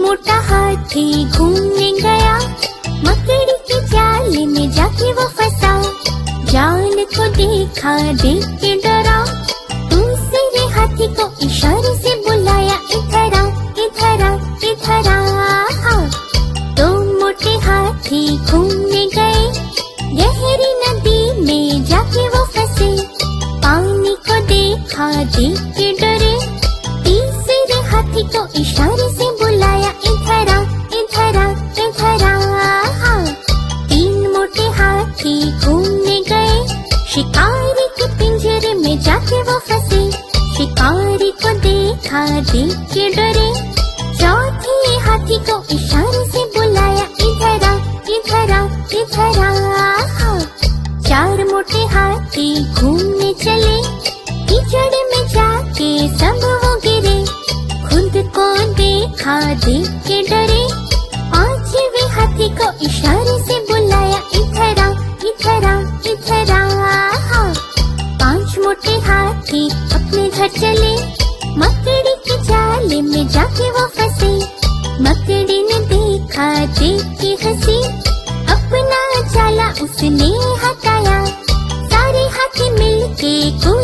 मोटा हाथी घूमने गया, मकड़ी के जाल में जाके वो फंसा। जाल को देखा, देख के डरा, दूसरे हाथी को इशारे से बुलाया, इधर आ, इधर आ, इधर आ। दो मोटे हाथी घूमने गए, गहरी नदी में जाके वो फंसे। पानी को देखा, देख के डरे, तीसरे हाथी को इशारे से बुलाया, इधर आ, इधर आ, इधर आ। तीन मोटे हाथी घूमने गए, शिकारी के पिंजरे में जाके वो फंसे। शिकारी को देखा, देख के डरे, चौथे हाथी को इशारे से बुलाया, इधर आ, इधर आ, इधर आ। चार मोटे हाथी घूमने चले, कीचड़ में जाके सब वो गिरे। खुद को देखा, देख के डरे, पांचवे हाथी को इशारे से बुलाया, इधर आ, इधर आ, इधर आ। पांच मोटे हाथी अपने घर चले, मकड़ी के जाल में जाके वो फंसे। मकड़ी ने देखा, देख के हंसी, अपना जाला उसने हटाया। सारे हाथी मिलके